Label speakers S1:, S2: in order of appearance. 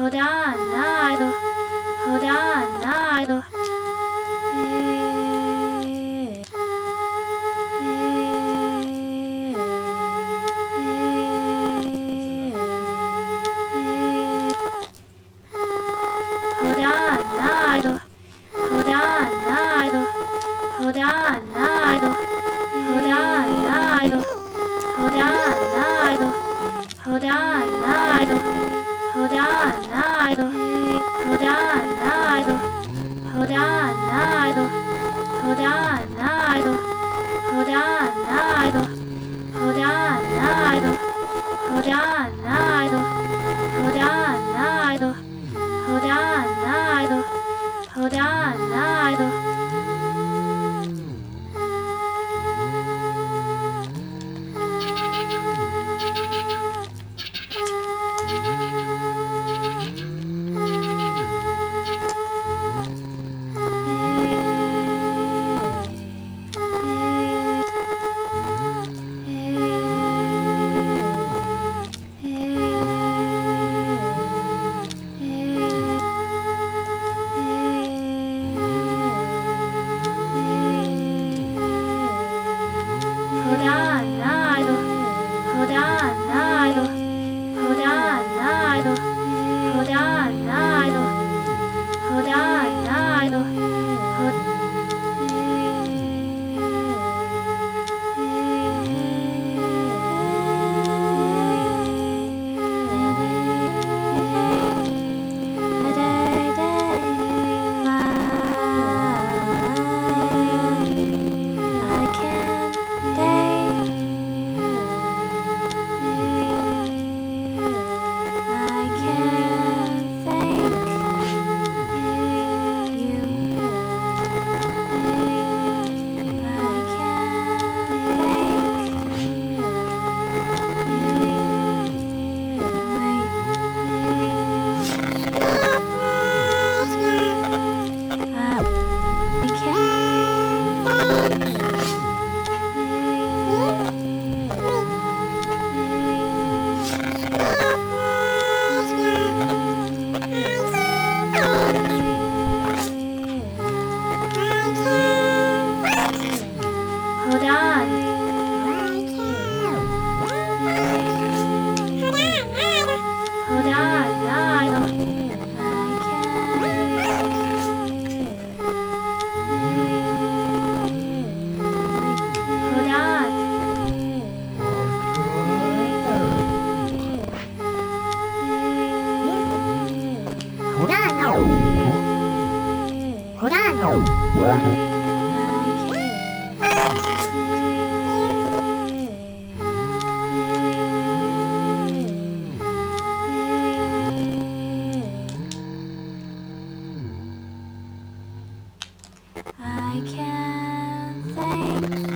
S1: hold on, idle, hold on, idle. Hold on, idle, hold on, idle, hold on, idle, hold on, idle, hold on, idle, hold on, idle, hold on, idle, hold on, idle, hold on, idle, hold on, idle, hold on, idle, hold on, idle, hold on, idle, hold on, idle, hold on, idle, hold on, idle. Hold on, idle, hold on, idle, hold on, idle, hold on, idle, hold on, idle, hold. Hold on. Hold on, idle. Hold on.
S2: Hold on.
S1: I can't think.